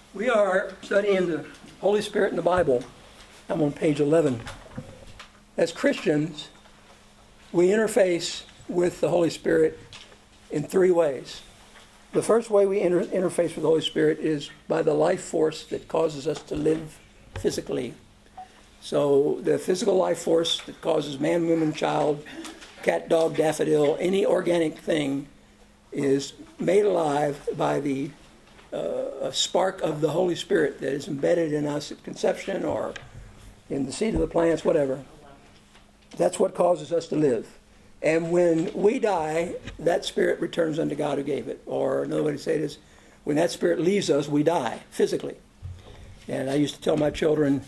We are studying the Holy Spirit in the Bible. I'm on page 11. As Christians, we interface with the Holy Spirit in three ways. The first way we interface with the Holy Spirit is by the life force that causes us to live physically. So the physical life force that causes man, woman, child, cat, dog, daffodil, any organic thing is made alive by the a spark of the Holy Spirit that is embedded in us at conception or in the seed of the plants, whatever. That's what causes us to live. And when we die, that spirit returns unto God who gave it. Or another way to say it is, when that spirit leaves us, we die physically. And I used to tell my children,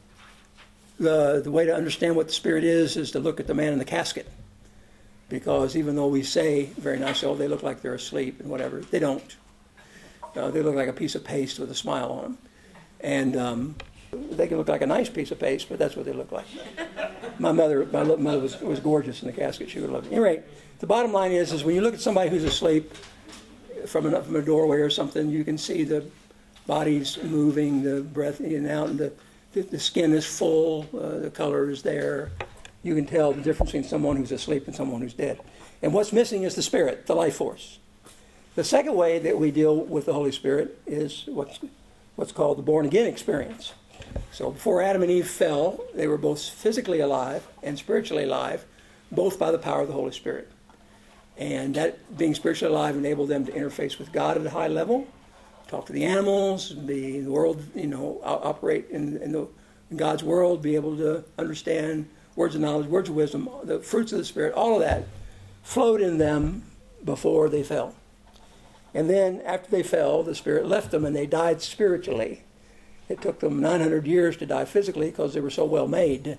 the way to understand what the spirit is to look at the man in the casket. Because even though we say very nice, oh, they look like they're asleep and whatever, they don't. They look like a piece of paste with a smile on them. And they can look like a nice piece of paste, but that's what they look like. My mother was gorgeous in the casket. She would love it. At any rate, the bottom line is when you look at somebody who's asleep from a doorway or something, you can see the body's moving, the breath in and out, and the skin is full, the color is there. You can tell the difference between someone who's asleep and someone who's dead. And what's missing is the spirit, the life force. The second way that we deal with the Holy Spirit is what's called the born-again experience. So before Adam and Eve fell, they were both physically alive and spiritually alive, both by the power of the Holy Spirit. And that being spiritually alive enabled them to interface with God at a high level, talk to the animals, be in the world, operate in God's world, be able to understand words of knowledge, words of wisdom, the fruits of the Spirit, all of that flowed in them before they fell. And then after they fell, the Spirit left them and they died spiritually. It took them 900 years to die physically because they were so well made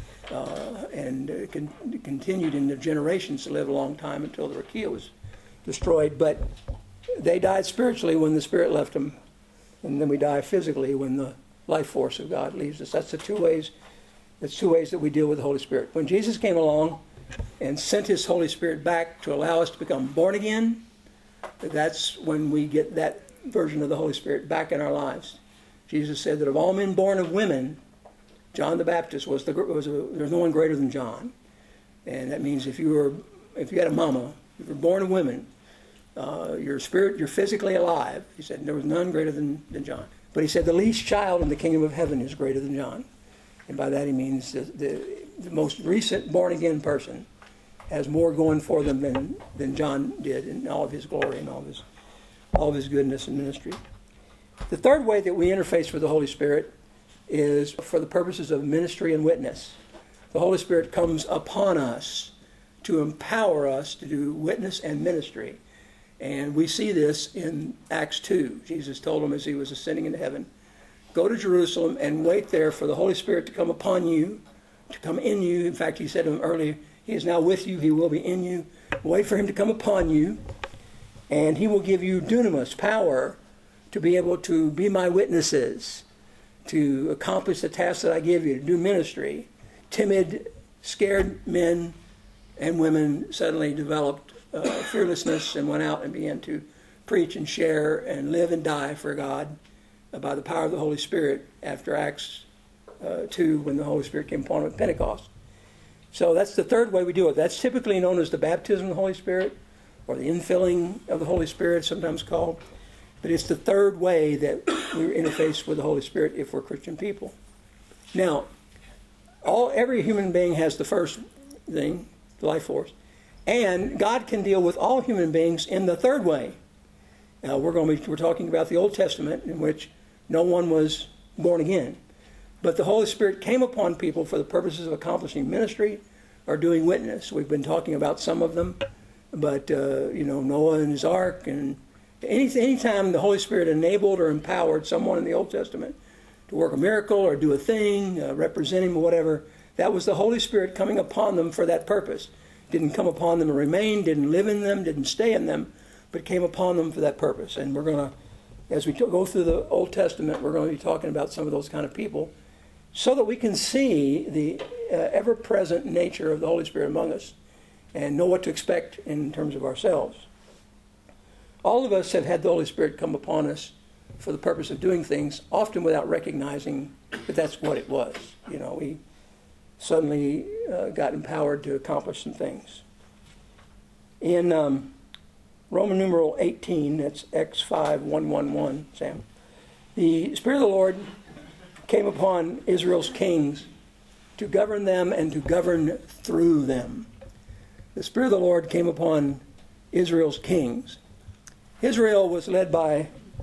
and continued in their generations to live a long time until the Rakia was destroyed. But they died spiritually when the Spirit left them, and then we die physically when the life force of God leaves us. That's the two ways. That's two ways that we deal with the Holy Spirit. When Jesus came along and sent His Holy Spirit back to allow us to become born again, that's when we get that version of the Holy Spirit back in our lives. Jesus said that of all men born of women, John the Baptist there's no one greater than John. And that means if you had a mama, if you're born of women, you're physically alive. He said there was none greater than John. But he said the least child in the kingdom of heaven is greater than John. And by that he means the most recent born again person has more going for them than John did in all of his glory and all of his goodness and ministry. The third way that we interface with the Holy Spirit is for the purposes of ministry and witness. The Holy Spirit comes upon us to empower us to do witness and ministry. And we see this in Acts 2. Jesus told them as he was ascending into heaven, go to Jerusalem and wait there for the Holy Spirit to come upon you, to come in you. In fact, he said to them earlier, he is now with you, he will be in you. Wait for him to come upon you, and he will give you dunamis, power, to be able to be my witnesses, to accomplish the task that I give you, to do ministry. Timid, scared men and women suddenly developed fearlessness and went out and began to preach and share and live and die for God by the power of the Holy Spirit after Acts 2 when the Holy Spirit came upon them at Pentecost. So that's the third way we do it. That's typically known as the baptism of the Holy Spirit or the infilling of the Holy Spirit, sometimes called. But it's the third way that we interface with the Holy Spirit if we're Christian people. Now, every human being has the first thing, the life force, and God can deal with all human beings in the third way. Now, we're talking about the Old Testament in which no one was born again. But the Holy Spirit came upon people for the purposes of accomplishing ministry or doing witness. We've been talking about some of them, but Noah and his ark, and anytime the Holy Spirit enabled or empowered someone in the Old Testament to work a miracle or do a thing, represent him or whatever, that was the Holy Spirit coming upon them for that purpose. Didn't come upon them and remain, didn't live in them, didn't stay in them, but came upon them for that purpose. And we're going to, as we go through the Old Testament, we're going to be talking about some of those kind of people so that we can see the ever-present nature of the Holy Spirit among us and know what to expect in terms of ourselves. All of us have had the Holy Spirit come upon us for the purpose of doing things, often without recognizing that that's what it was. We suddenly got empowered to accomplish some things. In Roman numeral 18, that's X5111, Sam, the Spirit of the Lord came upon Israel's kings to govern them and to govern through them. The Spirit of the Lord came upon Israel's kings. Israel was led by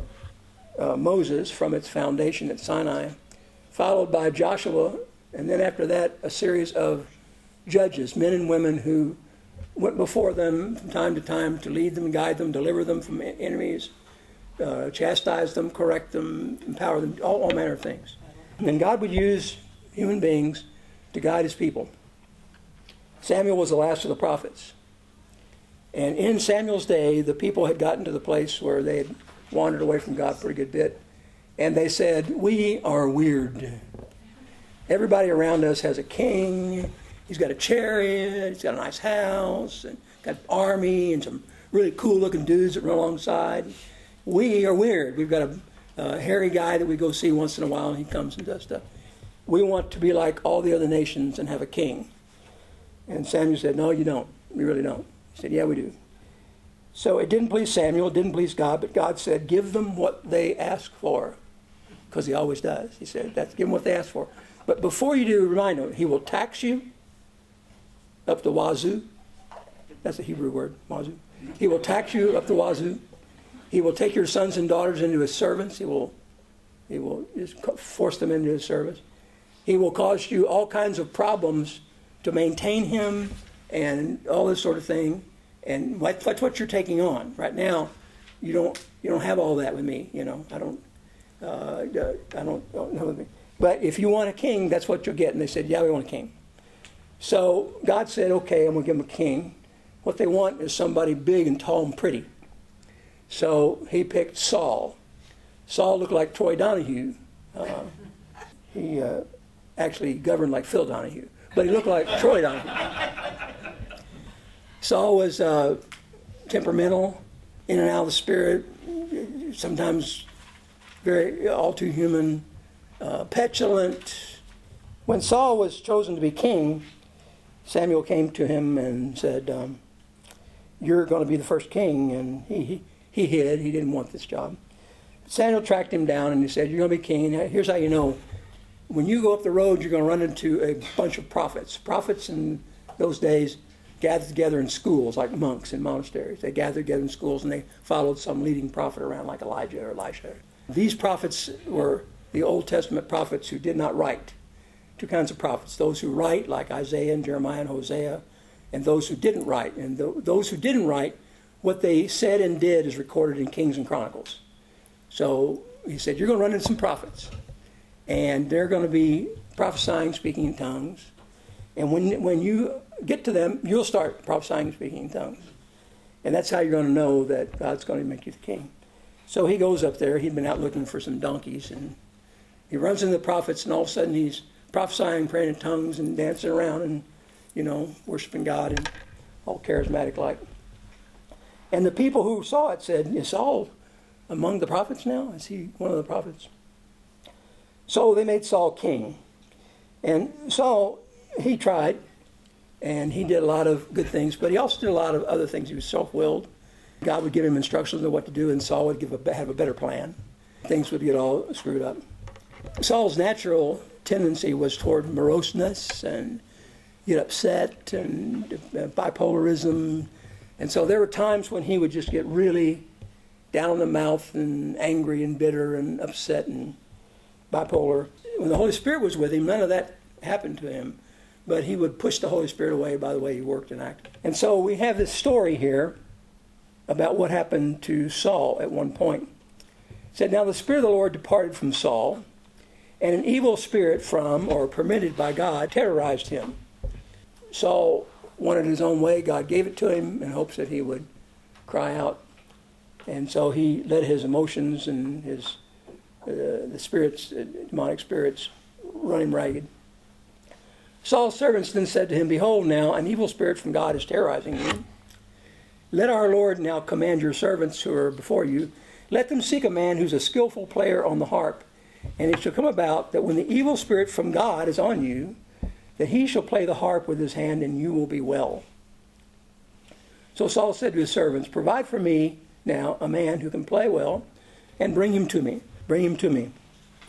Moses from its foundation at Sinai, followed by Joshua, and then after that a series of judges, men and women who went before them from time to time to lead them, guide them, deliver them from enemies, chastise them, correct them, empower them, all manner of things. And God would use human beings to guide his people. Samuel was the last of the prophets. And in Samuel's day, the people had gotten to the place where they had wandered away from God a pretty good bit. And they said, we are weird. Everybody around us has a king. He's got a chariot. He's got a nice house. And got an army and some really cool-looking dudes that run alongside. We are weird. We've got a hairy guy that we go see once in a while, and he comes and does stuff. We want to be like all the other nations and have a king. And Samuel said, no, you don't. You really don't. He said, yeah, we do. So it didn't please Samuel, it didn't please God, but God said, give them what they ask for. Because he always does. He said, give them what they ask for. But before you do, remind them, he will tax you up the wazoo. That's a Hebrew word, wazoo. He will tax you up the wazoo. He will take your sons and daughters into his servants. He will just force them into his service. He will cause you all kinds of problems to maintain him and all this sort of thing. And that's what you're taking on. Right now, you don't have all that with me. I don't know with me. But if you want a king, that's what you'll get. And they said, yeah, we want a king. So God said, okay, I'm going to give them a king. What they want is somebody big and tall and pretty. So he picked Saul. Saul looked like Troy Donahue. He actually governed like Phil Donahue, but he looked like Troy Donahue. Saul was temperamental, in and out of the spirit, sometimes all too human, petulant. When Saul was chosen to be king, Samuel came to him and said, you're going to be the first king, and he hid. He didn't want this job. Samuel tracked him down and he said, you're going to be king. And here's how you know. When you go up the road, you're going to run into a bunch of prophets. Prophets in those days gathered together in schools, like monks in monasteries. They gathered together in schools and they followed some leading prophet around, like Elijah or Elisha. These prophets were the Old Testament prophets who did not write. Two kinds of prophets. Those who write, like Isaiah and Jeremiah and Hosea, and those who didn't write. And those who didn't write, what they said and did is recorded in Kings and Chronicles. So he said, you're going to run into some prophets. And they're going to be prophesying, speaking in tongues. And when you get to them, you'll start prophesying and speaking in tongues. And that's how you're going to know that God's going to make you the king. So he goes up there. He'd been out looking for some donkeys. And he runs into the prophets, and all of a sudden he's prophesying, praying in tongues, and dancing around and, worshiping God and all charismatic like. And the people who saw it said, is Saul among the prophets now? Is he one of the prophets? So they made Saul king. And Saul, he tried, and he did a lot of good things, but he also did a lot of other things. He was self-willed. God would give him instructions on what to do, and Saul would have a better plan. Things would get all screwed up. Saul's natural tendency was toward moroseness and get upset and bipolarism. And so there were times when he would just get really down in the mouth and angry and bitter and upset and bipolar. When the Holy Spirit was with him, none of that happened to him. But he would push the Holy Spirit away by the way he worked and acted. And so we have this story here about what happened to Saul at one point. It said, now the Spirit of the Lord departed from Saul, and an evil spirit from, or permitted by God, terrorized him. Saul wanted his own way. God gave it to him in hopes that he would cry out. And so he let his emotions and his the spirits, demonic spirits, run him ragged. Saul's servants then said to him, behold, now an evil spirit from God is terrorizing you. Let our Lord now command your servants who are before you, Let them seek a man who's a skillful player on the harp. And it shall come about that when the evil spirit from God is on you, that he shall play the harp with his hand, and you will be well. So Saul said to his servants, provide for me now a man who can play well, and bring him to me. Bring him to me.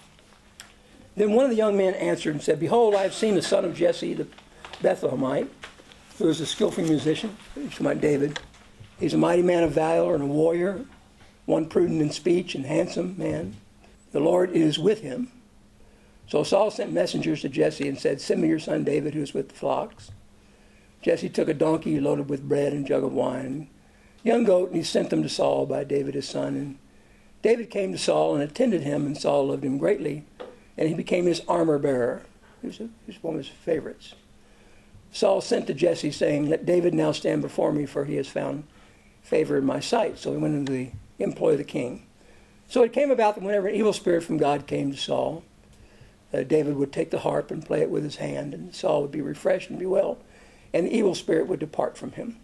Then one of the young men answered and said, behold, I have seen the son of Jesse the Bethlehemite, who is a skillful musician. He's talking about David. He's a mighty man of valor and a warrior, one prudent in speech and handsome man. The Lord is with him. So Saul sent messengers to Jesse and said, send me your son David, who is with the flocks. Jesse took a donkey loaded with bread and a jug of wine, a young goat, and he sent them to Saul by David his son. And David came to Saul and attended him, and Saul loved him greatly, and he became his armor bearer. He was one of his favorites. Saul sent to Jesse, saying, let David now stand before me, for he has found favor in my sight. So he went into the employ of the king. So it came about that whenever an evil spirit from God came to Saul, David would take the harp and play it with his hand, and Saul would be refreshed and be well, and the evil spirit would depart from him.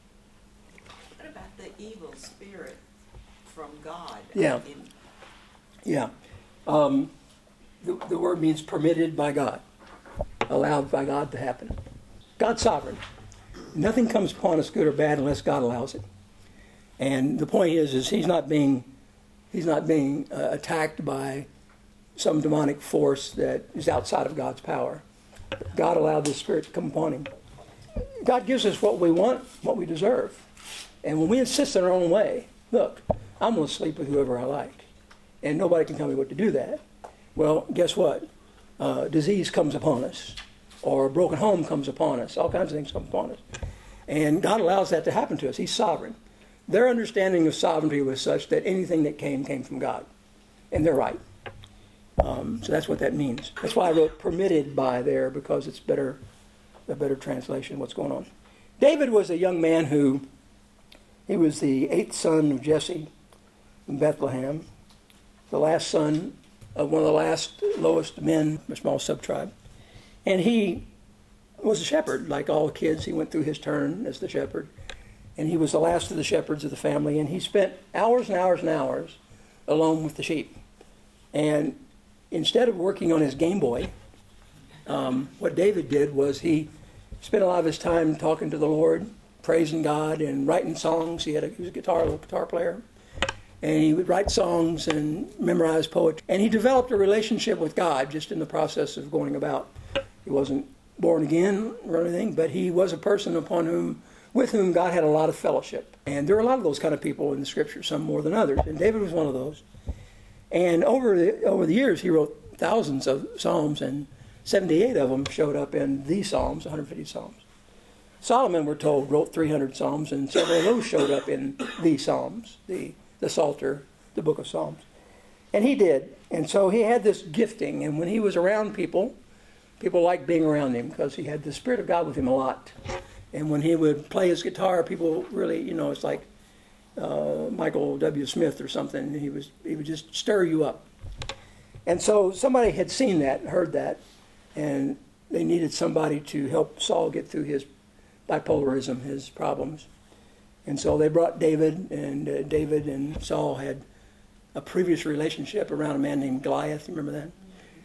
What about the evil spirit from God? Yeah. Yeah. The word means permitted by God, allowed by God to happen. God's sovereign. Nothing comes upon us, good or bad, unless God allows it. And the point is he's not being attacked by some demonic force that is outside of God's power. God allowed this spirit to come upon him. God gives us what we want, what we deserve. And when we insist on our own way, look, I'm going to sleep with whoever I like, and nobody can tell me what to do that. Well, guess what? Disease comes upon us, or a broken home comes upon us. All kinds of things come upon us. And God allows that to happen to us. He's sovereign. Their understanding of sovereignty was such that anything that came from God. And they're right. So that's what that means. That's why I wrote permitted by there, because it's a better translation of what's going on. David was a young man he was the 8th son of Jesse in Bethlehem, the last son of one of the lowest men, a small sub-tribe. And he was a shepherd. Like all kids, he went through his turn as the shepherd. And he was the last of the shepherds of the family, and he spent hours and hours and hours alone with the sheep. And instead of working on his Game Boy, what David did was he spent a lot of his time talking to the Lord, praising God, and writing songs. He was a guitar player. And he would write songs and memorize poetry. And he developed a relationship with God just in the process of going about. He wasn't born again or anything, but he was a person with whom God had a lot of fellowship. And there are a lot of those kind of people in the Scripture, some more than others. And David was one of those. And over the years, he wrote thousands of psalms, and 78 of them showed up in the Psalms, 150 psalms. Solomon, we're told, wrote 300 psalms, and several of those showed up in the Psalms, the Psalter, the book of Psalms. And he did. And so he had this gifting, and when he was around people liked being around him because he had the Spirit of God with him a lot. And when he would play his guitar, people really, it's like Michael W. Smith or something. He would just stir you up. And so somebody had seen that and heard that, and they needed somebody to help Saul get through his bipolarism, his problems. And so they brought David, and David and Saul had a previous relationship around a man named Goliath. You remember that?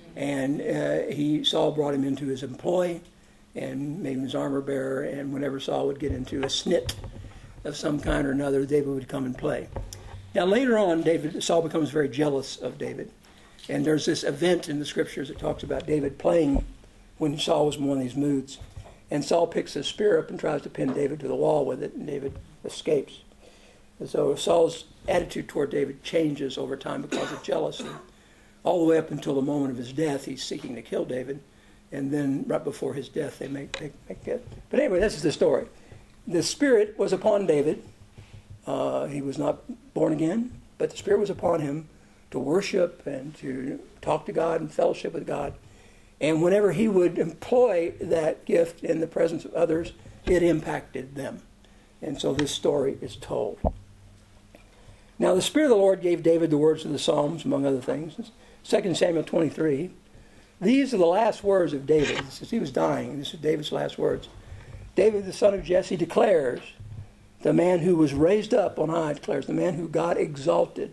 And Saul brought him into his employ and made him his armor bearer. And whenever Saul would get into a snit of some kind or another, David would come and play. Now later on, Saul becomes very jealous of David. And there's this event in the Scriptures that talks about David playing when Saul was in one of these moods. And Saul picks his spear up and tries to pin David to the wall with it, and David escapes. And so Saul's attitude toward David changes over time because of jealousy. All the way up until the moment of his death, he's seeking to kill David. And then right before his death, they make it. But anyway, this is the story. The Spirit was upon David. He was not born again, but the Spirit was upon him to worship and to talk to God and fellowship with God. And whenever he would employ that gift in the presence of others, it impacted them. And so this story is told. Now the Spirit of the Lord gave David the words of the Psalms, among other things. 2 Samuel 23. These are the last words of David. He was dying. This is David's last words. David, the son of Jesse, declares, the man who was raised up on high declares, the man who God exalted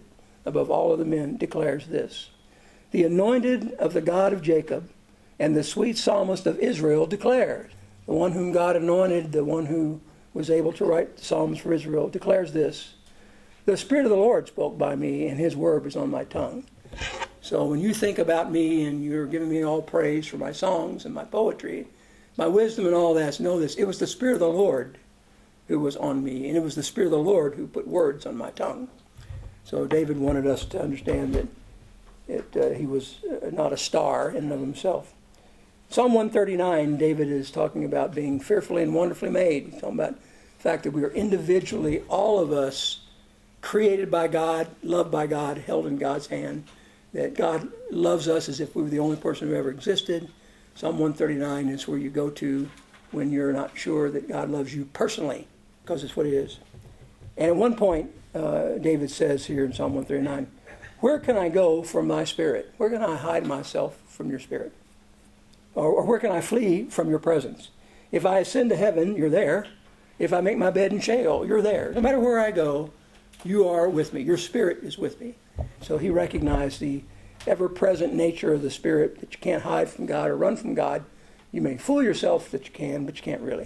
above all other men, declares this. The anointed of the God of Jacob and the sweet psalmist of Israel declares. The one whom God anointed, the one who was able to write the Psalms for Israel, declares this. The Spirit of the Lord spoke by me, and his word was on my tongue. So when you think about me and you're giving me all praise for my songs and my poetry, my wisdom and all that, know this. It was the Spirit of the Lord who was on me, and it was the Spirit of the Lord who put words on my tongue. So David wanted us to understand that he was not a star in and of himself. Psalm 139, David is talking about being fearfully and wonderfully made. He's talking about the fact that we are individually, all of us, created by God, loved by God, held in God's hand, that God loves us as if we were the only person who ever existed. Psalm 139 is where you go to when you're not sure that God loves you personally, because it's what it is. And at one point, David says here in Psalm 139, where can I go from thy spirit? Where can I hide myself from your spirit? Or where can I flee from your presence? If I ascend to heaven, you're there. If I make my bed in Sheol, you're there. No matter where I go, you are with me. Your spirit is with me. So he recognized the ever-present nature of the Spirit, that you can't hide from God or run from God. You may fool yourself that you can, but you can't really.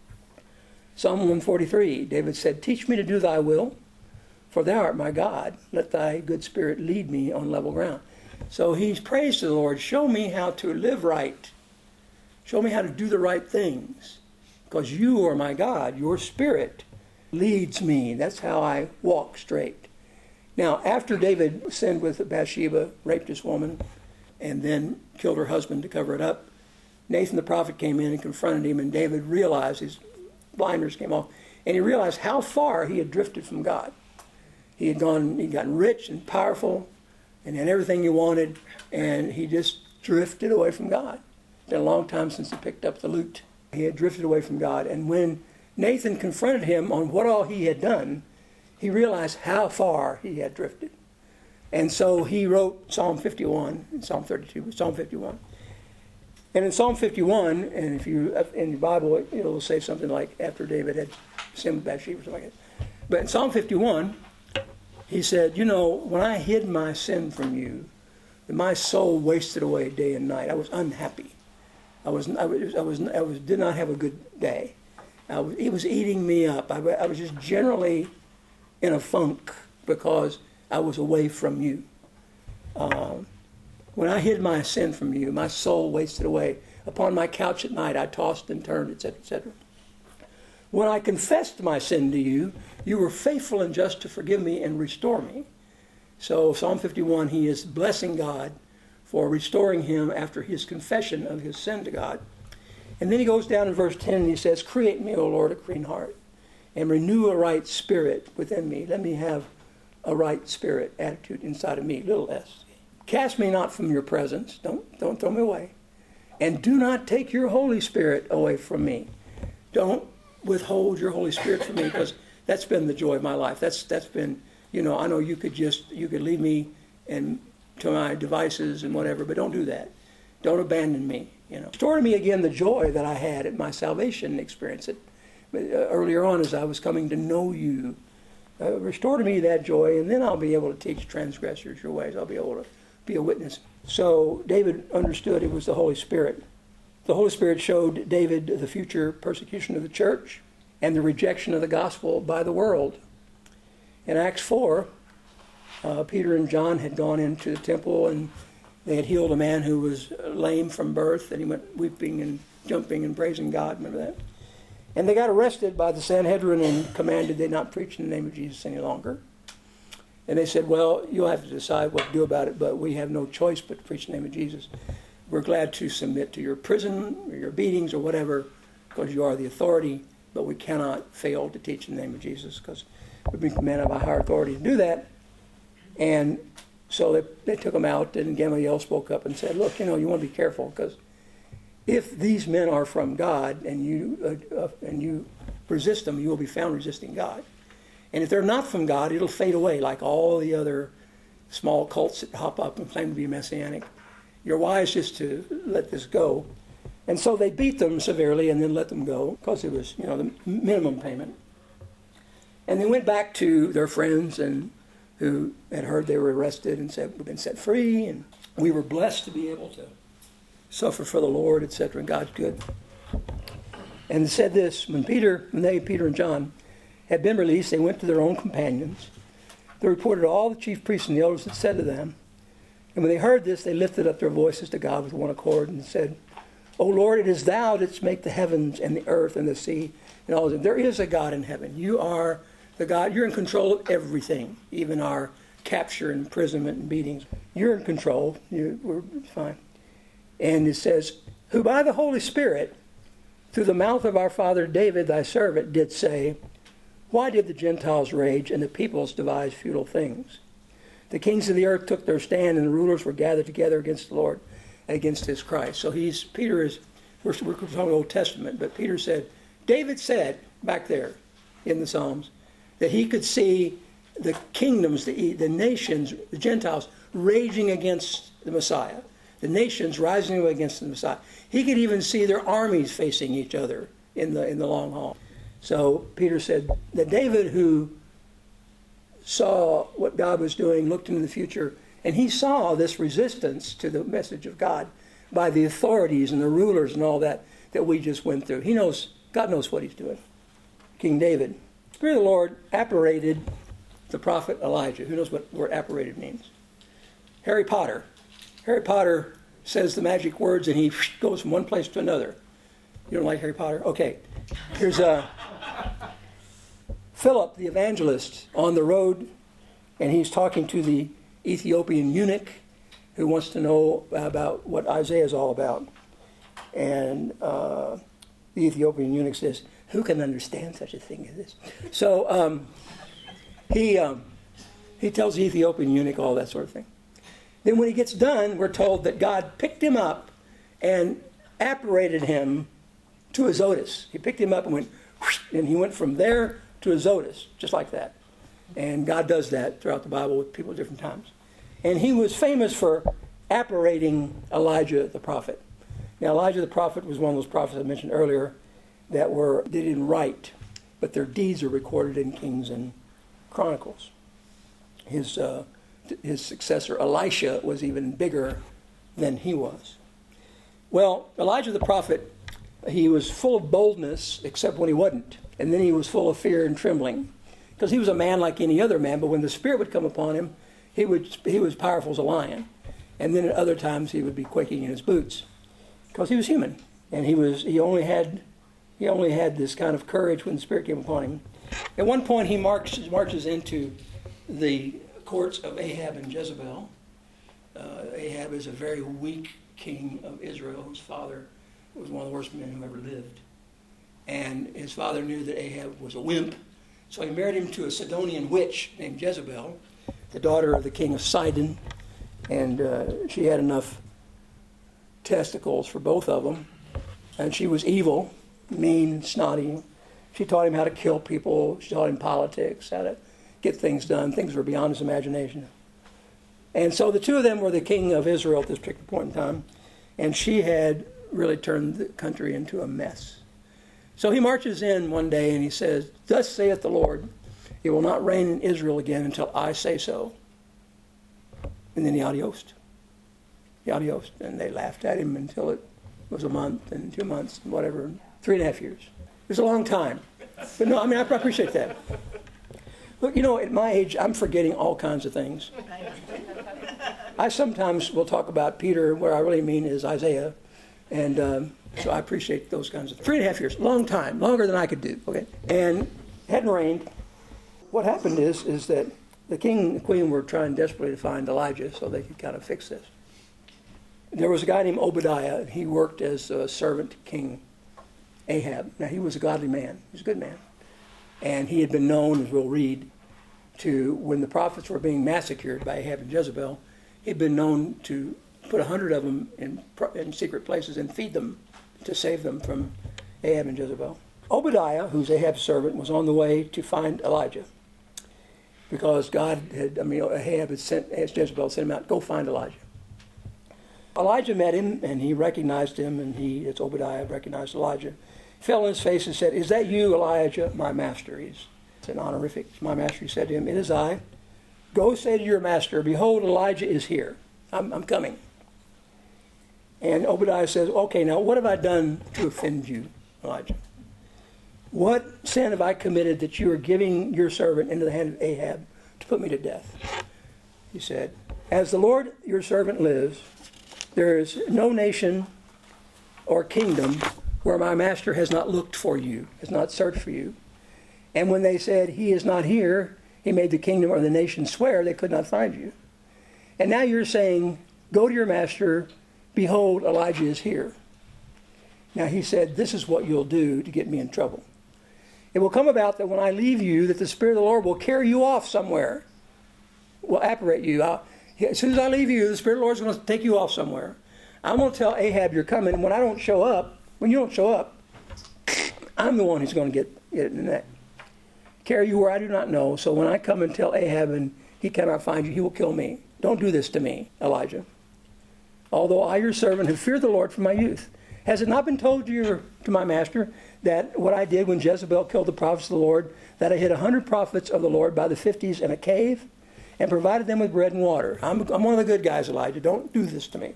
Psalm 143, David said, teach me to do thy will, for thou art my God. Let thy good Spirit lead me on level ground. So he's praised to the Lord. Show me how to live right. Show me how to do the right things. Because you are my God. Your Spirit leads me. That's how I walk straight. Now, after David sinned with Bathsheba, raped this woman, and then killed her husband to cover it up, Nathan the prophet came in and confronted him, and David realized, his blinders came off, and he realized how far he had drifted from God. He'd gotten rich and powerful, and had everything he wanted, and he just drifted away from God. It's been a long time since he picked up the lute. He had drifted away from God, and when Nathan confronted him on what all he had done, he realized how far he had drifted. And so he wrote Psalm 51, and Psalm 32, but Psalm 51. And in Psalm 51, and if you in your Bible, it'll say something like, after David had sinned with Bathsheba or something like that. But in Psalm 51, he said, when I hid my sin from you, my soul wasted away day and night. I was unhappy. I did not have a good day. It was eating me up. I was just generally in a funk because I was away from you. When I hid my sin from you, my soul wasted away. Upon my couch at night, I tossed and turned, etc., etc. When I confessed my sin to you, you were faithful and just to forgive me and restore me. So Psalm 51, he is blessing God for restoring him after his confession of his sin to God. And then he goes down in verse 10 and he says, create me, O Lord, a clean heart, and renew a right spirit within me. Let me have a right spirit attitude inside of me, little s. Cast me not from your presence. Don't throw me away. And do not take your Holy Spirit away from me. Don't withhold your Holy Spirit from me, because that's been the joy of my life. That's been, I know you could leave me and to my devices and whatever, but don't do that. Don't abandon me. Restore to me again the joy that I had at my salvation experience. Earlier on, as I was coming to know you, restore to me that joy, and then I'll be able to teach transgressors your ways. I'll be able to be a witness. So David understood it was the Holy Spirit. The Holy Spirit showed David the future persecution of the church and the rejection of the gospel by the world. In Acts 4, Peter and John had gone into the temple, and they had healed a man who was lame from birth, and he went weeping and jumping and praising God. Remember that? And they got arrested by the Sanhedrin and commanded they not preach in the name of Jesus any longer. And they said, well, you'll have to decide what to do about it, but we have no choice but to preach in the name of Jesus. We're glad to submit to your prison or your beatings or whatever, because you are the authority, but we cannot fail to teach in the name of Jesus, because we've been commanded by higher authority to do that. And so they took him out, and Gamaliel spoke up and said, look, you want to be careful, because if these men are from God and you resist them, you will be found resisting God. And if they're not from God, it'll fade away like all the other small cults that hop up and claim to be messianic. You're wise just to let this go. And so they beat them severely and then let them go, because it was, the minimum payment. And they went back to their friends and who had heard they were arrested and said, we've been set free, and we were blessed to be able to suffer for the Lord, etc., and God's good. And it said this, when Peter and John, had been released, they went to their own companions. They reported all the chief priests and the elders had said to them. And when they heard this, they lifted up their voices to God with one accord and said, O Lord, it is thou didst make the heavens and the earth and the sea and all of them. There is a God in heaven. You are the God. You're in control of everything, even our capture and imprisonment and beatings. You're in control. We're fine. And it says, who by the Holy Spirit, through the mouth of our father David, thy servant, did say, why did the Gentiles rage and the peoples devise futile things? The kings of the earth took their stand, and the rulers were gathered together against the Lord and against his Christ. So we're talking Old Testament, but Peter said, David said back there in the Psalms that he could see the kingdoms, the nations, the Gentiles raging against the Messiah. The nations rising against the Messiah. He could even see their armies facing each other in the long haul. So Peter said that David, who saw what God was doing, looked into the future, and he saw this resistance to the message of God by the authorities and the rulers and all that we just went through. He knows, God knows what he's doing. King David. The Spirit of the Lord apparated the prophet Elijah. Who knows what word apparated means? Harry Potter. Harry Potter says the magic words and he goes from one place to another. You don't like Harry Potter? Okay. Here's Philip the evangelist on the road, and he's talking to the Ethiopian eunuch who wants to know about what Isaiah is all about. And the Ethiopian eunuch says, who can understand such a thing as this? So he tells the Ethiopian eunuch all that sort of thing. Then when he gets done, we're told that God picked him up and apparated him to Azotus. He picked him up and went, whoosh, and he went from there to Azotus, just like that. And God does that throughout the Bible with people at different times. And he was famous for apparating Elijah the prophet. Now, Elijah the prophet was one of those prophets I mentioned earlier that they didn't write, but their deeds are recorded in Kings and Chronicles. His successor, Elisha, was even bigger than he was. Well, Elijah the prophet, he was full of boldness, except when he wasn't. And then he was full of fear and trembling. Because he was a man like any other man, but when the Spirit would come upon him, he was powerful as a lion. And then at other times he would be quaking in his boots. Because he was human. And he only had this kind of courage when the Spirit came upon him. At one point he marches into the courts of Ahab and Jezebel. Ahab is a very weak king of Israel, whose father was one of the worst men who ever lived. And his father knew that Ahab was a wimp, so he married him to a Sidonian witch named Jezebel, the daughter of the king of Sidon. And she had enough testicles for both of them. And she was evil, mean, snotty. She taught him how to kill people. She taught him politics, how to get things done. Things were beyond his imagination. And so the two of them were the king of Israel at this particular point in time. And she had really turned the country into a mess. So he marches in one day and he says, thus saith the Lord, it will not rain in Israel again until I say so. And then he adiosed. And they laughed at him until it was a month and 2 months and whatever, 3.5 years. It was a long time. But no, I mean, I appreciate that. Look, at my age, I'm forgetting all kinds of things. I sometimes will talk about Peter, where I really mean is Isaiah. And so I appreciate those kinds of 3.5 years, long time, longer than I could do. Okay, and it hadn't rained. What happened is that the king and the queen were trying desperately to find Elijah so they could kind of fix this. There was a guy named Obadiah. He worked as a servant to King Ahab. Now, he was a godly man. He was a good man. And he had been known, as we'll read, to, when the prophets were being massacred by Ahab and Jezebel, he'd been known to put 100 of them in secret places and feed them to save them from Ahab and Jezebel. Obadiah, who's Ahab's servant, was on the way to find Elijah. Because Ahab had sent Jezebel, sent him out, go find Elijah. Elijah met him, and he recognized him, and it's Obadiah, recognized Elijah. Fell on his face and said, is that you, Elijah, my master? It's an honorific. My master, he said to him, it is I. go say to your master, behold, Elijah is here. I'm coming. And Obadiah says, okay, now what have I done to offend you, Elijah? What sin have I committed that you are giving your servant into the hand of Ahab to put me to death? He said, as the Lord your servant lives, there is no nation or kingdom where my master has not looked for you, has not searched for you. And when they said, he is not here, he made the kingdom or the nation swear they could not find you. And now you're saying, go to your master, behold, Elijah is here. Now he said, this is what you'll do to get me in trouble. It will come about that when I leave you, that the Spirit of the Lord will carry you off somewhere, will apparate you. As soon as I leave you, the Spirit of the Lord is going to take you off somewhere. I'm going to tell Ahab you're coming. And when I don't show up, when you don't show up, I'm the one who's going to get it in the neck. Carry you where I do not know. So when I come and tell Ahab and he cannot find you, he will kill me. Don't do this to me, Elijah. Although I, your servant, have feared the Lord from my youth. Has it not been told to my master that what I did when Jezebel killed the prophets of the Lord, that I hid 100 prophets of the Lord by the 50s in a cave and provided them with bread and water? I'm one of the good guys, Elijah. Don't do this to me.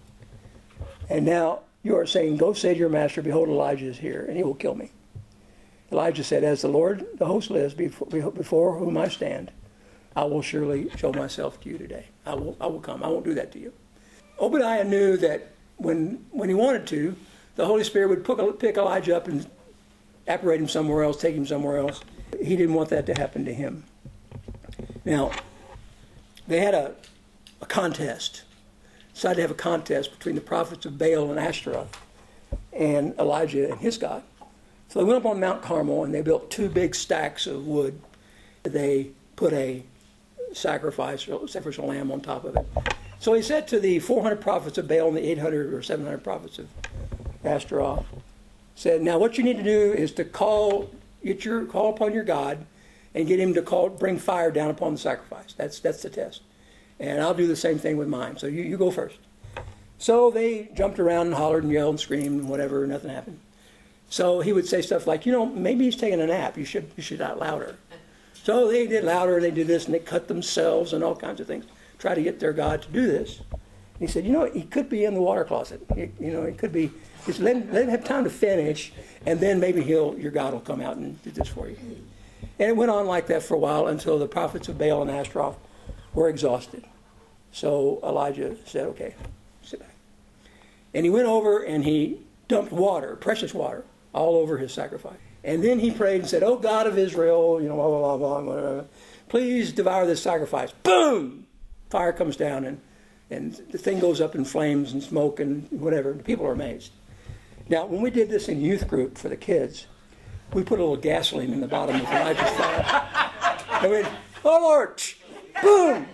And now you are saying, go say to your master, behold, Elijah is here, and he will kill me. Elijah said, as the Lord, the host lives, before whom I stand, I will surely show myself to you today. I will come. I won't do that to you. Obadiah knew that when he wanted to, the Holy Spirit would pick Elijah up and apparate him somewhere else, take him somewhere else. He didn't want that to happen to him. Now, they had a contest. Decided to have a contest between the prophets of Baal and Ashtaroth and Elijah and his God. So they went up on Mount Carmel and they built 2 big stacks of wood. They put a sacrificial lamb on top of it. So he said to the 400 prophets of Baal and the 800 or 700 prophets of Ashtaroth, said, now what you need to do is to call upon your God and get him to bring fire down upon the sacrifice. That's the test. And I'll do the same thing with mine. So you go first. So they jumped around and hollered and yelled and screamed and whatever, nothing happened. So he would say stuff like, maybe he's taking a nap. You should out louder. So they did louder, they did this, and they cut themselves and all kinds of things. Try to get their God to do this. And he said, he could be in the water closet. He could be. Just let him have time to finish, and then maybe your God will come out and do this for you. And it went on like that for a while until the prophets of Baal and Ashtaroth were exhausted. So Elijah said, okay, sit back. And he went over and he dumped water, precious water, all over his sacrifice. And then he prayed and said, oh God of Israel, blah, blah, blah, blah, please devour this sacrifice. Boom! Fire comes down and the thing goes up in flames and smoke and whatever. The people are amazed. Now, when we did this in youth group for the kids, we put a little gasoline in the bottom of Elijah's fire. And we went, oh Lord! Boom!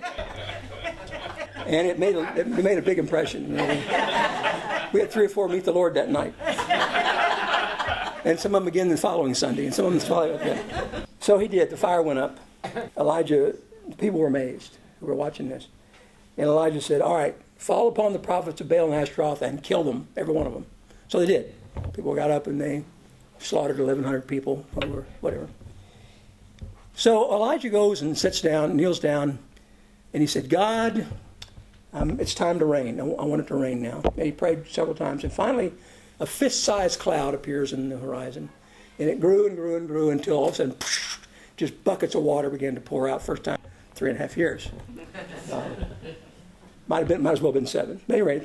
And it made a big impression. We had 3 or 4 meet the Lord that night. And some of them again the following Sunday, and some of them the following again. So he did. The fire went up. Elijah, the people were amazed who were watching this. And Elijah said, all right, fall upon the prophets of Baal and Ashtaroth and kill them, every one of them. So they did. People got up and they slaughtered 1,100 people, or whatever. So Elijah goes and sits down, kneels down, and he said, God, it's time to rain. I want it to rain now. And he prayed several times. And finally, a fist-sized cloud appears in the horizon. And it grew and grew and grew until all of a sudden, just buckets of water began to pour out. First time in 3.5 years. Might as well have been 7. But anyway,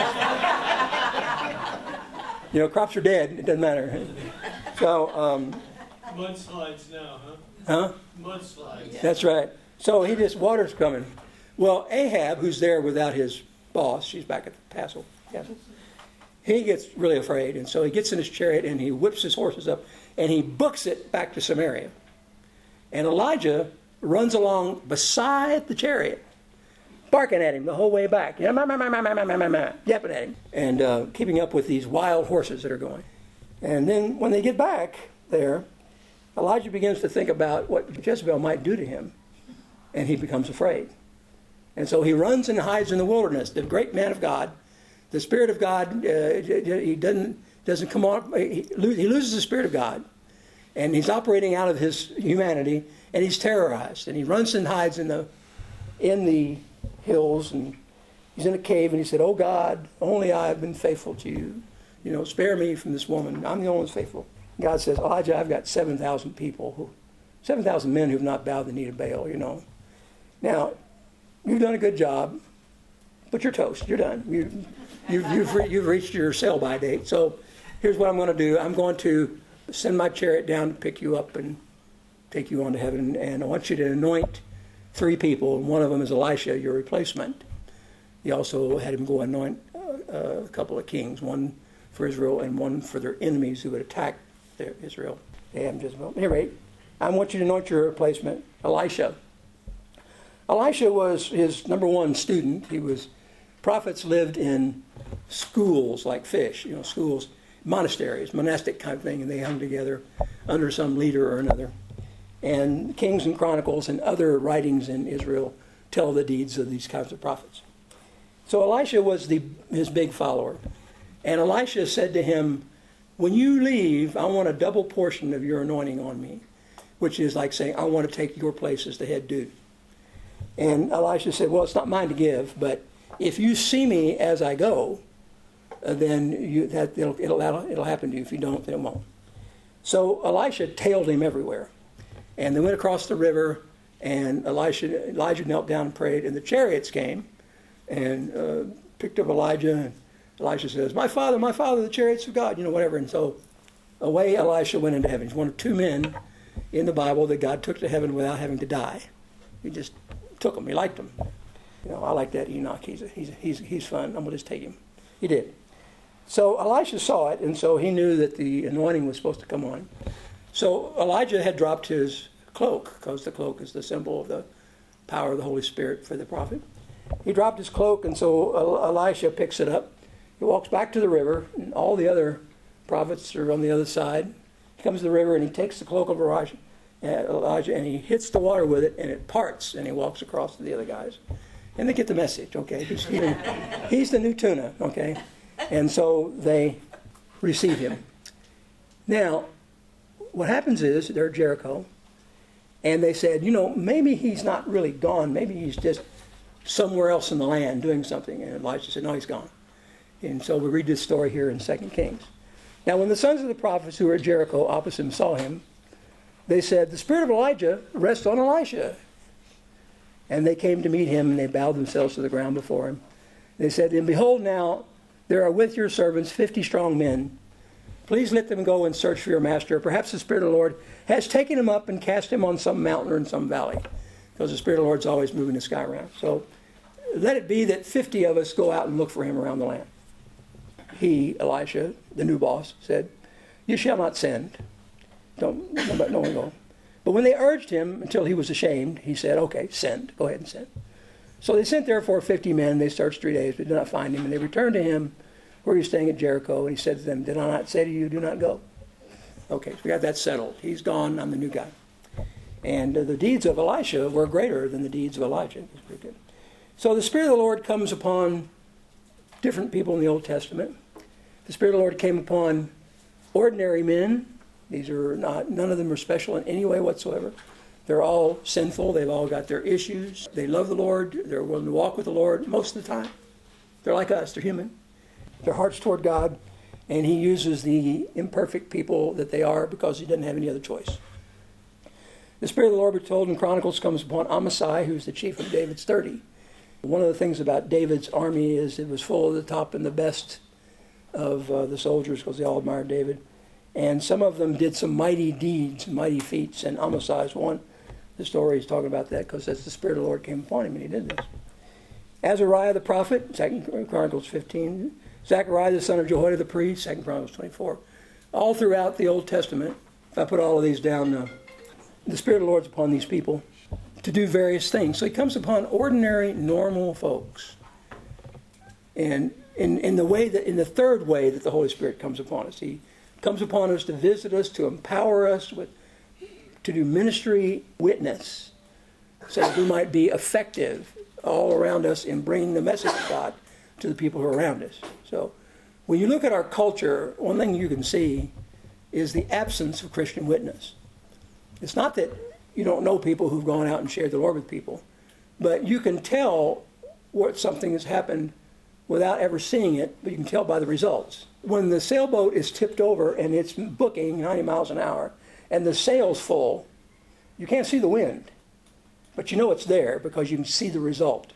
3.5 years. Crops are dead. It doesn't matter. So, mudslides now, huh? Huh? Mudslides. That's right. So water's coming. Well, Ahab, who's there without his boss, she's back at the castle, he gets really afraid. And so he gets in his chariot and he whips his horses up and he books it back to Samaria. And Elijah runs along beside the chariot, barking at him the whole way back, yapping at him, and keeping up with these wild horses that are going. And then when they get back there, Elijah begins to think about what Jezebel might do to him, and he becomes afraid. And so he runs and hides in the wilderness. The great man of God, the Spirit of God, he doesn't come on. He loses the Spirit of God, and he's operating out of his humanity, and he's terrorized. And he runs and hides in the in the hills, and he's in a cave, and he said, "Oh God, only I have been faithful to you. You know, spare me from this woman. I'm the only one who's faithful." God says, "Elijah, I've got 7,000 people, 7,000 men who have not bowed the knee to Baal, you know. Now, you've done a good job, but you're toast. You're done. You've reached your sell-by date. So here's what I'm going to do. I'm going to send my chariot down to pick you up and take you on to heaven, and I want you to anoint 3 people, and one of them is Elisha, your replacement." He also had him go anoint a couple of kings, one for Israel and one for their enemies who would attack Israel. Ahab, Jezebel. At any rate, I want you to anoint your replacement, Elisha. Elisha was his number one student. Prophets lived in schools like fish, you know, schools, monasteries, monastic kind of thing, and they hung together under some leader or another. And Kings and Chronicles and other writings in Israel tell the deeds of these kinds of prophets. So Elisha was his big follower. And Elisha said to him, "When you leave, I want a double portion of your anointing on me," which is like saying, "I want to take your place as the head dude." And Elisha said, "Well, it's not mine to give, but if you see me as I go, then it'll happen to you. If you don't, then it won't." So Elisha tailed him everywhere. And they went across the river, and Elijah knelt down and prayed, and the chariots came and picked up Elijah. And Elisha says, my father, the chariots of God," you know, whatever. And so away Elisha went into heaven. He's one of 2 men in the Bible that God took to heaven without having to die. He just took them. He liked them. You know, I like that Enoch. He's fun. I'm going to just take him. He did. So Elisha saw it, and so he knew that the anointing was supposed to come on him. So Elijah had dropped his cloak, because the cloak is the symbol of the power of the Holy Spirit for the prophet. He dropped his cloak, and so Elisha picks it up. He walks back to the river, and all the other prophets are on the other side. He comes to the river, and he takes the cloak of Elijah, and he hits the water with it, and it parts, and he walks across to the other guys. And they get the message, okay? He's the new tuna, okay? And so they receive him. Now, what happens is, they're at Jericho, and they said, you know, maybe he's not really gone. Maybe he's just somewhere else in the land doing something. And Elijah said, no, he's gone. And so we read this story here in 2 Kings. Now, when the sons of the prophets who were at Jericho opposite him saw him, they said, the spirit of Elijah rests on Elisha. And they came to meet him, and they bowed themselves to the ground before him. They said, and behold now, there are with your servants 50 strong men. Please let them go and search for your master. Perhaps the Spirit of the Lord has taken him up and cast him on some mountain or in some valley. Because the Spirit of the Lord's always moving the sky around. So let it be that 50 of us go out and look for him around the land. He, Elisha, the new boss, said, you shall not send. Don't let no one go. But when they urged him until he was ashamed, he said, okay, send. Go ahead and send. So they sent therefore 50 men. They searched 3 days, but did not find him. And they returned to him where he was staying at Jericho. And he said to them, did I not say to you, do not go? Okay, so we got that settled. He's gone. I'm the new guy. And the deeds of Elisha were greater than the deeds of Elijah. It's pretty good. So the Spirit of the Lord comes upon different people in the Old Testament. The Spirit of the Lord came upon ordinary men. These are none of them are special in any way whatsoever. They're all sinful. They've all got their issues. They love the Lord. They're willing to walk with the Lord most of the time. They're like us. They're human. Their heart's toward God. And he uses the imperfect people that they are because he doesn't have any other choice. The Spirit of the Lord, we're told in Chronicles, comes upon Amasai, who's the chief of David's 30. One of the things about David's army is it was full of the top and the best of the soldiers because they all admired David. And some of them did some mighty deeds, mighty feats, and Amasai is one. The story is talking about that because that's the Spirit of the Lord came upon him and he did this. Azariah the prophet, 2 Chronicles 15. Zechariah the son of Jehoiada the priest, 2 Chronicles 24. All throughout the Old Testament, if I put all of these down, the Spirit of the Lord's upon these people to do various things. So he comes upon ordinary, normal folks. And in the third way that the Holy Spirit comes upon us, he comes upon us to visit us, to empower us to do ministry witness, so that we might be effective all around us in bringing the message of God to the people who are around us. So when you look at our culture, one thing you can see is the absence of Christian witness. It's not that you don't know people who've gone out and shared the Lord with people, But you can tell what something has happened without ever seeing it, but you can tell by the results. When the sailboat is tipped over and it's booking 90 miles an hour and the sail's full, you can't see the wind, but you know it's there because you can see the result.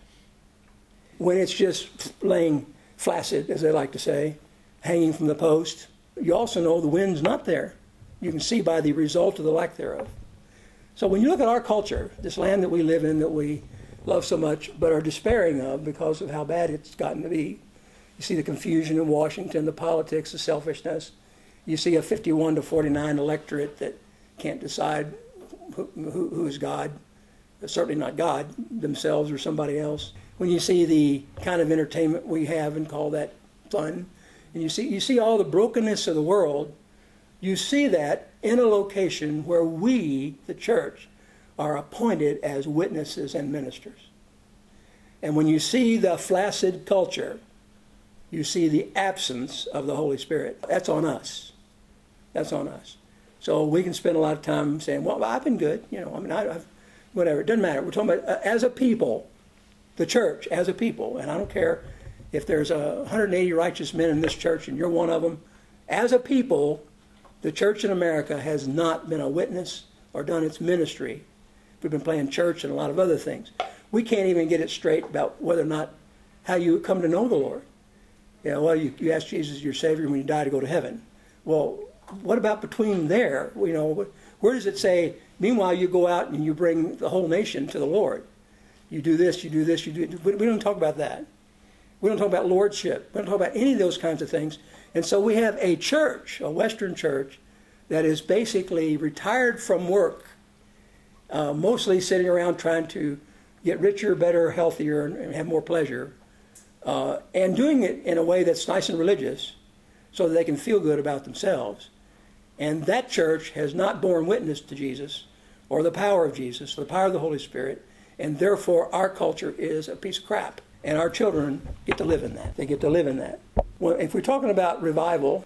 When it's just laying flaccid, as they like to say, hanging from the post, you also know the wind's not there. You can see by the result of the lack thereof. So when you look at our culture, this land that we live in, that we love so much, but are despairing of because of how bad it's gotten to be, you see the confusion in Washington, the politics, the selfishness. You see a 51-49 electorate that can't decide who is God, certainly not God, themselves or somebody else. When you see the kind of entertainment we have and call that fun, and you see all the brokenness of the world, you see that in a location where we, the church, are appointed as witnesses and ministers. And when you see the flaccid culture, you see the absence of the Holy Spirit. That's on us. That's on us. So we can spend a lot of time saying, well, I've been good. I've whatever. It doesn't matter. We're talking about as a people, the church as a people. And I don't care if there's 180 righteous men in this church and you're one of them. As a people, the church in America has not been a witness or done its ministry. We've been playing church and a lot of other things. We can't even get it straight about whether or not how you come to know the Lord. You ask Jesus your Savior when you die to go to heaven. Well, what about between there? Where does it say, meanwhile you go out and you bring the whole nation to the Lord? You do this, you do this, you do. We don't talk about that. We don't talk about lordship. We don't talk about any of those kinds of things. And so we have a church, a Western church, that is basically retired from work, mostly sitting around trying to get richer, better, healthier, and have more pleasure, and doing it in a way that's nice and religious so that they can feel good about themselves. And that church has not borne witness to Jesus or the power of Jesus, or the power of the Holy Spirit, and therefore our culture is a piece of crap. And our children get to live in that. They get to live in that. Well, if we're talking about revival,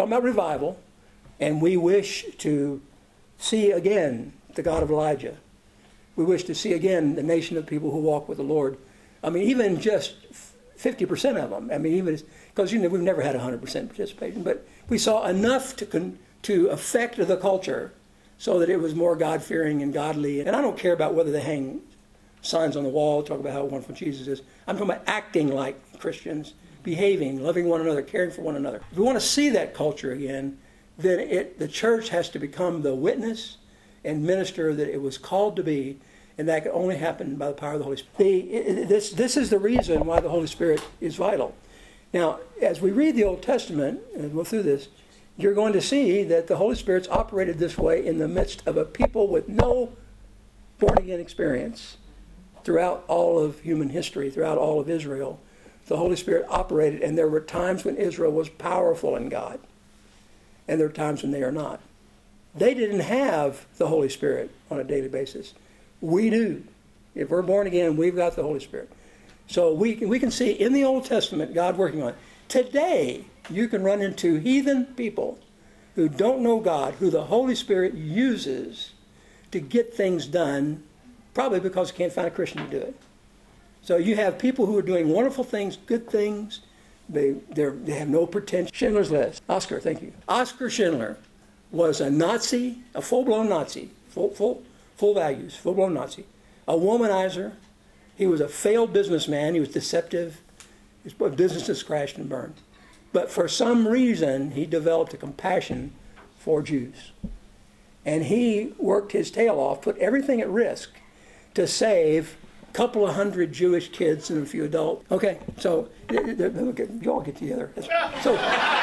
and we wish to see again the God of Elijah. We wish to see again the nation of people who walk with the Lord. Even just 50% of them. Even because we've never had 100% participation, but we saw enough to affect the culture so that it was more God-fearing and godly. And I don't care about whether they hang signs on the wall, talk about how wonderful Jesus is. I'm talking about acting like Christians, behaving, loving one another, caring for one another. If we want to see that culture again, then the church has to become the witness and minister that it was called to be, and that can only happen by the power of the Holy Spirit. This is the reason why the Holy Spirit is vital. Now, as we read the Old Testament, and we'll through this, you're going to see that the Holy Spirit's operated this way in the midst of a people with no born-again experience. Throughout all of human history, throughout all of Israel, the Holy Spirit operated, and there were times when Israel was powerful in God, and there are times when they are not. They didn't have the Holy Spirit on a daily basis. We do. If we're born again, we've got the Holy Spirit. So we can see in the Old Testament God working on it. Today, you can run into heathen people who don't know God, who the Holy Spirit uses to get things done, probably because you can't find a Christian to do it. So you have people who are doing wonderful things, good things. They have no pretension. Schindler's List. Oscar, thank you. Oscar Schindler was a Nazi, a full-blown Nazi, full values, full-blown Nazi, a womanizer. He was a failed businessman. He was deceptive. His businesses crashed and burned. But for some reason, he developed a compassion for Jews. And he worked his tail off, put everything at risk to save a couple of hundred Jewish kids and a few adults. Okay, so you all get together. So,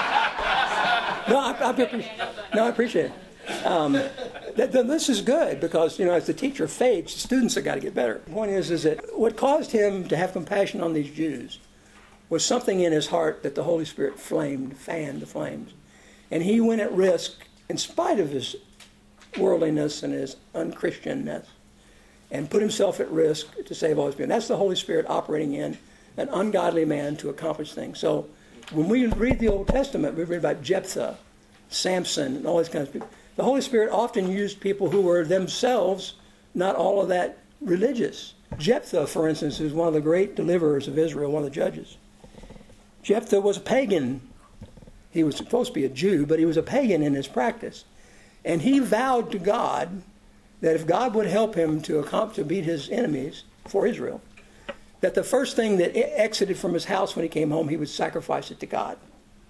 I appreciate it. This is good because, as the teacher fades, the students have got to get better. The point is that what caused him to have compassion on these Jews was something in his heart that the Holy Spirit fanned the flames. And he went at risk, in spite of his worldliness and his unchristianness, and put himself at risk to save all his people. That's the Holy Spirit operating in an ungodly man to accomplish things. So when we read the Old Testament, we read about Jephthah, Samson, and all these kinds of people. The Holy Spirit often used people who were themselves not all of that religious. Jephthah, for instance, is one of the great deliverers of Israel, one of the judges. Jephthah was a pagan. He was supposed to be a Jew, but he was a pagan in his practice. And he vowed to God that if God would help him to beat his enemies for Israel, that the first thing that exited from his house when he came home, he would sacrifice it to God.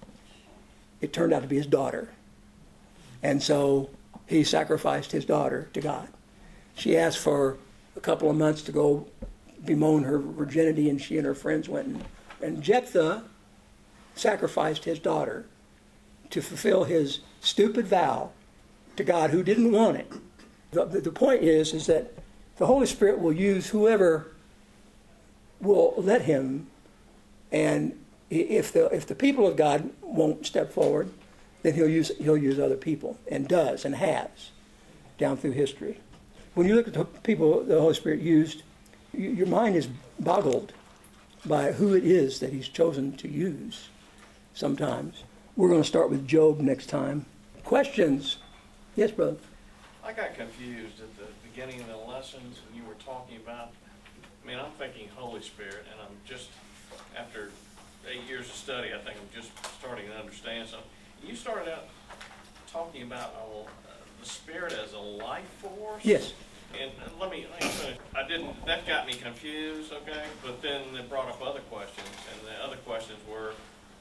It turned out to be his daughter. And so he sacrificed his daughter to God. She asked for a couple of months to go bemoan her virginity, and she and her friends went. And Jephthah sacrificed his daughter to fulfill his stupid vow to God, who didn't want it. The point is that the Holy Spirit will use whoever will let him, and if the people of God won't step forward, then he'll use other people, and does and has down through history. When you look at the people the Holy Spirit used, your mind is boggled by who it is that he's chosen to use sometimes. We're going to start with Job next time. Questions? Yes, brother? I got confused at the beginning of the lessons when you were talking about, I'm thinking Holy Spirit, and I'm just, after 8 years of study, I think I'm just starting to understand something. You started out talking about the Spirit as a life force? Yes. And let me finish. That got me confused, okay? But then it brought up other questions, and the other questions were,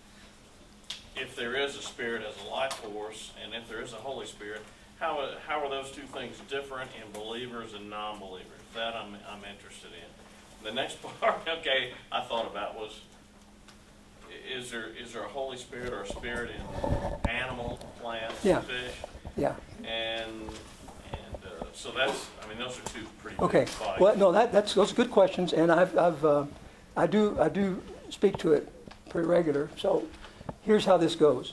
if there is a Spirit as a life force, and if there is a Holy Spirit, how are those two things different in believers and non-believers? That I'm interested in. The next part, okay, I thought about was, is there a Holy Spirit or a Spirit in animals, plants, Yeah. fish? Yeah. And so that's, those are two pretty Okay. big fights. Well, no, those are good questions, and I do speak to it pretty regular. So here's how this goes.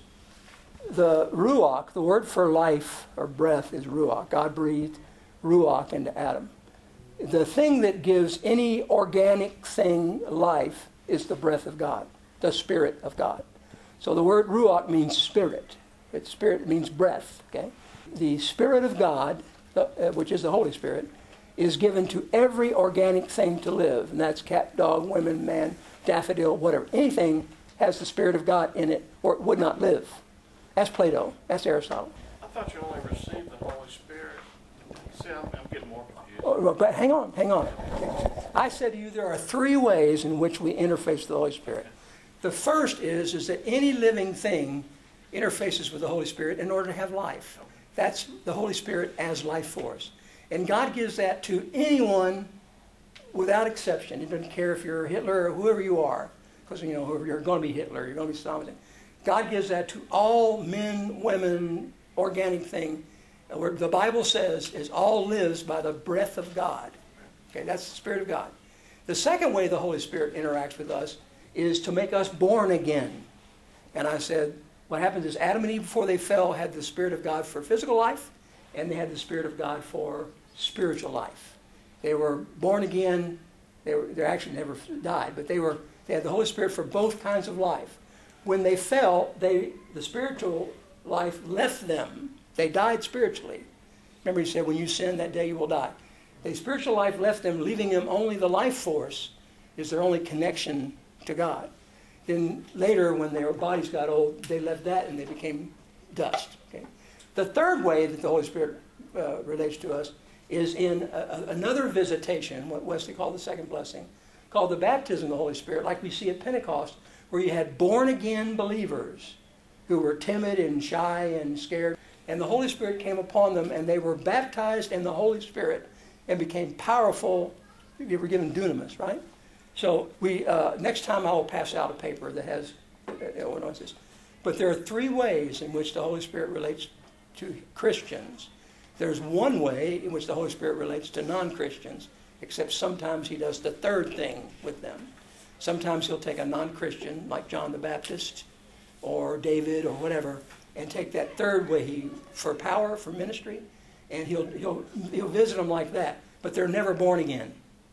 The ruach, the word for life or breath, is ruach. God breathed ruach into Adam. The thing that gives any organic thing life is the breath of God, the Spirit of God. So the word ruach means spirit. Spirit means breath. Okay. The Spirit of God, which is the Holy Spirit, is given to every organic thing to live, and that's cat, dog, woman, man, daffodil, whatever. Anything has the Spirit of God in it, or it would not live. That's Plato. That's Aristotle. I thought you only received the Holy Spirit. See, I'm getting more confused. Oh, but hang on. Okay. I said to you there are three ways in which we interface with the Holy Spirit. The first is that any living thing interfaces with the Holy Spirit in order to have life. That's the Holy Spirit as life force. And God gives that to anyone without exception. It doesn't care if you're Hitler or whoever you are, because you're going to be Hitler, you're going to be Stalin. God gives that to all men, women, organic thing. Where the Bible says is all lives by the breath of God. Okay, that's the Spirit of God. The second way the Holy Spirit interacts with us is to make us born again. And I said, what happens is Adam and Eve, before they fell, had the Spirit of God for physical life, and they had the Spirit of God for spiritual life. They were born again. They actually never died, but they had the Holy Spirit for both kinds of life. When they fell, the spiritual life left them. They died spiritually. Remember he said, when you sin, that day you will die. The spiritual life left them, leaving them only the life force is their only connection to God. Then later, when their bodies got old, they left that and they became dust. Okay? The third way that the Holy Spirit relates to us is in another visitation, what Wesley called the second blessing, called the baptism of the Holy Spirit, like we see at Pentecost, where you had born-again believers who were timid and shy and scared, and the Holy Spirit came upon them, and they were baptized in the Holy Spirit and became powerful. They were given dunamis, right? So next time I will pass out a paper that has ordinances. But there are three ways in which the Holy Spirit relates to Christians. There's one way in which the Holy Spirit relates to non-Christians, except sometimes he does the third thing with them. Sometimes he'll take a non-Christian, like John the Baptist, or David, or whatever, and take that third way for power, for ministry, and he'll visit them like that. But they're never born again.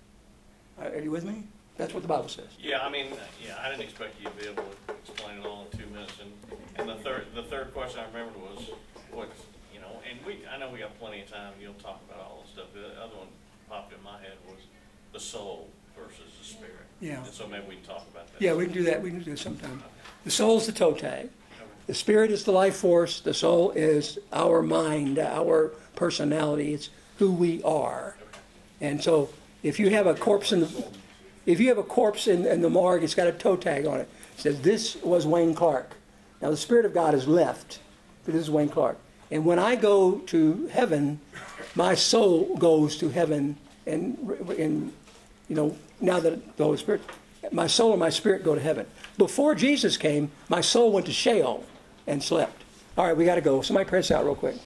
Are you with me? That's what the Bible says. Yeah, I didn't expect you to be able to explain it all in 2 minutes. And the third question I remembered was, and I know we got plenty of time. You'll talk about all this stuff. The other one popped in my head was the soul versus the spirit. Yeah. And so maybe we can talk about that. Yeah, we can do that. We can do that sometime. The soul's the toe tag. The spirit is the life force. The soul is our mind, our personality. It's who we are. And so, if you have a corpse in the morgue, it's got a toe tag on it. It says, "This was Wayne Clark." Now, the Spirit of God is left, but this is Wayne Clark. And when I go to heaven, my soul goes to heaven, and now that the Holy Spirit, my soul and my spirit go to heaven. Before Jesus came, my soul went to Sheol and slept. All right, we got to go. Somebody press out real quick.